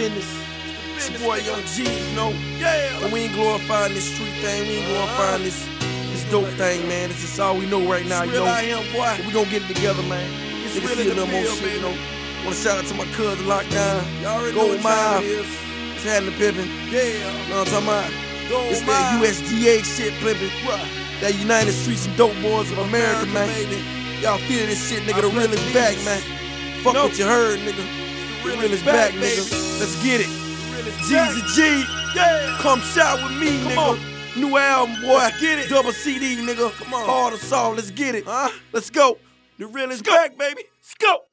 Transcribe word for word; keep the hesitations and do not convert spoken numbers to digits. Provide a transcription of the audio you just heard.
business. It's your boy Young G, you know. Yeah. And we ain't glorifying this street thing. We ain't glorifying this this dope thing, man. This is all we know right now, It's you real know. out here, boy. But we gon' get it together, man. It's Niggas real see a in the little more field, shit, you baby. know. Wanna shout out to my cousin Lockdown. Y'all already know Gold what time Mile. it is. It's happening pimpin'. Yeah. Know what I'm talking about? Gold It's that Mile. U S D A shit pimpin'. What? That United Streets and Dope Boys of America, America, man. baby. Y'all feel this shit, nigga. I The real bless is back, these. man. Fuck No. what you heard, nigga. The real is back, nigga. baby. Let's get it. Real is Jeezy G. Yeah. Come shout with me, Come nigga. on. New album, boy. Let's get it. Double C D, nigga. Come on. Hard assault. Let's get it. Huh? Let's go. The real is Let's go. back, baby. Let's go.